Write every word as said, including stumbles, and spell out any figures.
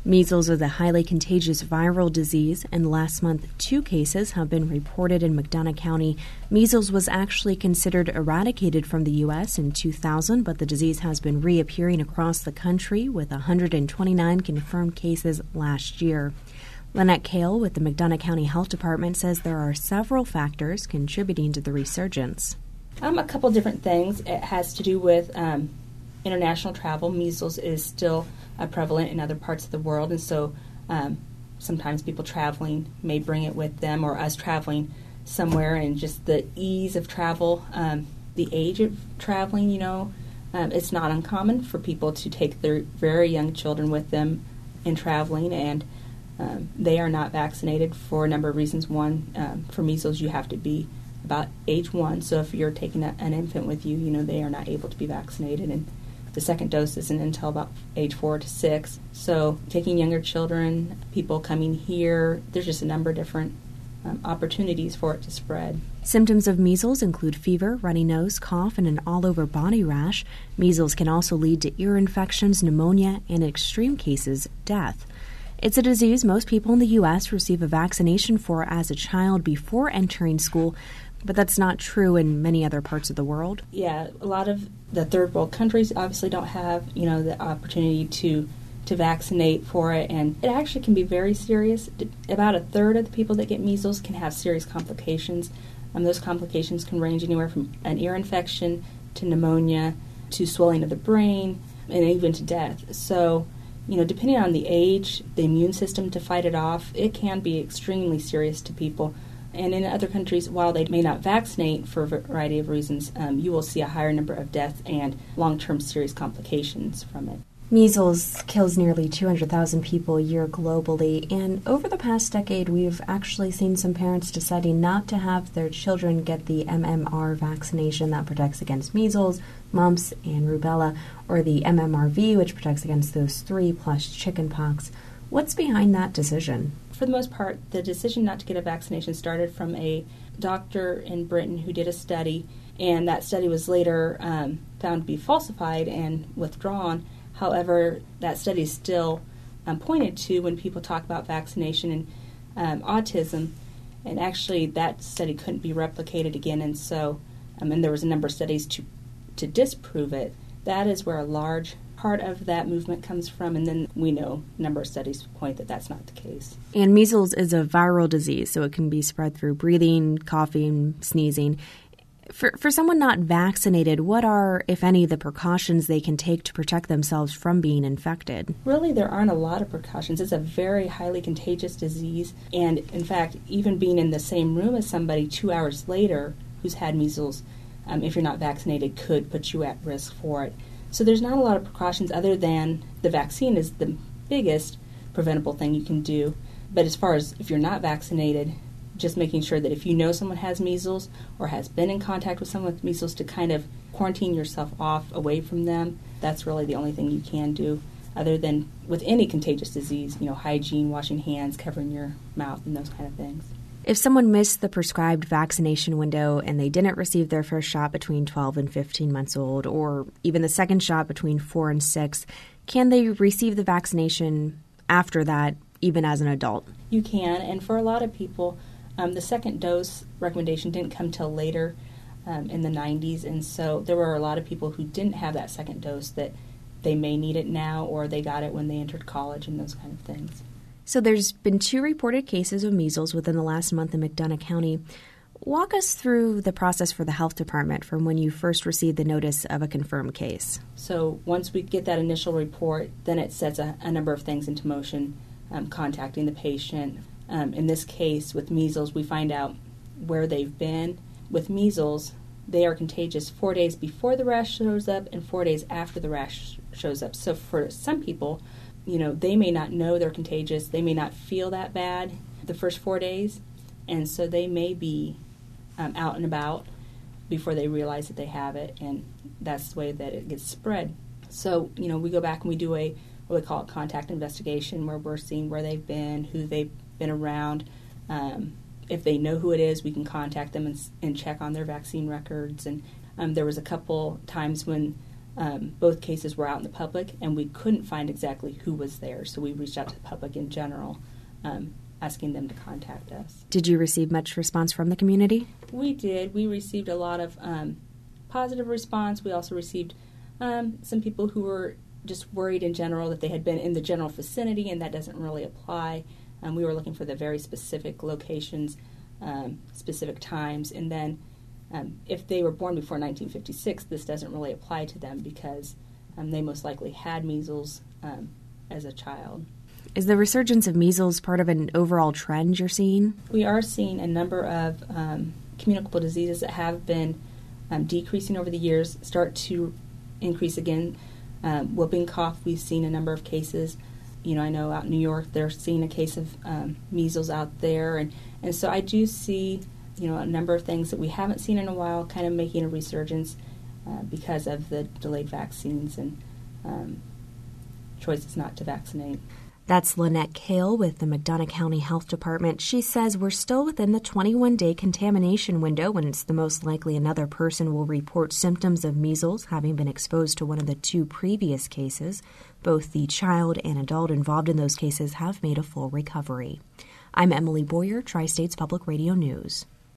Measles is a highly contagious viral disease, and last month two cases have been reported in McDonough County. Measles was actually considered eradicated from the U S in two thousand, but the disease has been reappearing across the country with one hundred twenty-nine confirmed cases last year. Lynette Kale with the McDonough County Health Department says there are several factors contributing to the resurgence. Um, a couple different things. It has to do with um, international travel. Measles is still uh, prevalent in other parts of the world, and so um, sometimes people traveling may bring it with them, or us traveling somewhere, and just the ease of travel, um, the age of traveling, you know, um, it's not uncommon for people to take their very young children with them in traveling, and um, they are not vaccinated for a number of reasons. One, um, for measles, you have to be about age one, so if you're taking a, an infant with you, you know, they are not able to be vaccinated, and the second dose isn't until about age four to six. So taking younger children, people coming here, there's just a number of different um, opportunities for it to spread. Symptoms of measles include fever, runny nose, cough, and an all-over body rash. Measles can also lead to ear infections, pneumonia, and in extreme cases, death. It's a disease most people in the U S receive a vaccination for as a child before entering school, but that's not true in many other parts of the world. Yeah, a lot of the third world countries obviously don't have, you know, the opportunity to to vaccinate for it, and it actually can be very serious. About a third of the people that get measles can have serious complications. Um, those complications can range anywhere from an ear infection to pneumonia to swelling of the brain and even to death. So, you know, depending on the age, the immune system to fight it off, it can be extremely serious to people. And in other countries, while they may not vaccinate for a variety of reasons, um, you will see a higher number of deaths and long-term serious complications from it. Measles kills nearly two hundred thousand people a year globally, and over the past decade, we've actually seen some parents deciding not to have their children get the M M R vaccination that protects against measles, mumps, and rubella, or the M M R V, which protects against those three plus chickenpox. What's behind that decision? For the most part, the decision not to get a vaccination started from a doctor in Britain who did a study, and that study was later um, found to be falsified and withdrawn. However, that study is still um, pointed to when people talk about vaccination and um, autism, and actually that study couldn't be replicated again, and so um, and there was a number of studies to to disprove it. That is where a large part of that movement comes from, and then we know a number of studies point that that's not the case. And measles is a viral disease, so it can be spread through breathing, coughing, sneezing. For for someone not vaccinated, what are, if any, the precautions they can take to protect themselves from being infected? Really, there aren't a lot of precautions. It's a very highly contagious disease, and in fact, even being in the same room as somebody two hours later who's had measles, um, if you're not vaccinated, could put you at risk for it. So there's not a lot of precautions other than the vaccine is the biggest preventable thing you can do. But as far as if you're not vaccinated, just making sure that if you know someone has measles or has been in contact with someone with measles, to kind of quarantine yourself off away from them. That's really the only thing you can do, other than with any contagious disease, you know, hygiene, washing hands, covering your mouth, and those kind of things. If someone missed the prescribed vaccination window and they didn't receive their first shot between twelve and fifteen months old, or even the second shot between four and six, can they receive the vaccination after that, even as an adult? You can, and for a lot of people, um, the second dose recommendation didn't come till later um, in the nineties, and so there were a lot of people who didn't have that second dose that they may need it now, or they got it when they entered college and those kind of things. So there's been two reported cases of measles within the last month in McDonough County. Walk us through the process for the health department from when you first received the notice of a confirmed case. So once we get that initial report, then it sets a, a number of things into motion, um, contacting the patient. Um, in this case, with measles, we find out where they've been. With measles, they are contagious four days before the rash shows up and four days after the rash shows up. So for some people, you know, they may not know they're contagious. They may not feel that bad the first four days, and so they may be um, out and about before they realize that they have it, and that's the way that it gets spread. So, you know, we go back and we do a, what we call a contact investigation, where we're seeing where they've been, who they've been around. Um, if they know who it is, we can contact them and, and check on their vaccine records. And um, there was a couple times when um, both cases were out in the public, and we couldn't find exactly who was there. So we reached out to the public in general, um, asking them to contact us. Did you receive much response from the community? We did. We received a lot of um, positive response. We also received um, some people who were just worried in general that they had been in the general vicinity, and that doesn't really apply. Um, we were looking for the very specific locations, um, specific times, and then um, if they were born before nineteen fifty-six, this doesn't really apply to them because um, they most likely had measles um, as a child. Is the resurgence of measles part of an overall trend you're seeing? We are seeing a number of um, communicable diseases that have been um, decreasing over the years start to increase again. Um, whooping cough, we've seen a number of cases. You know, I know out in New York they're seeing a case of um, measles out there. And, and so I do see, you know, a number of things that we haven't seen in a while kind of making a resurgence uh, because of the delayed vaccines and um, choices not to vaccinate. That's Lynette Kale with the McDonough County Health Department. She says we're still within the twenty-one day contamination window when it's the most likely another person will report symptoms of measles, having been exposed to one of the two previous cases. Both the child and adult involved in those cases have made a full recovery. I'm Emily Boyer, Tri-States Public Radio News.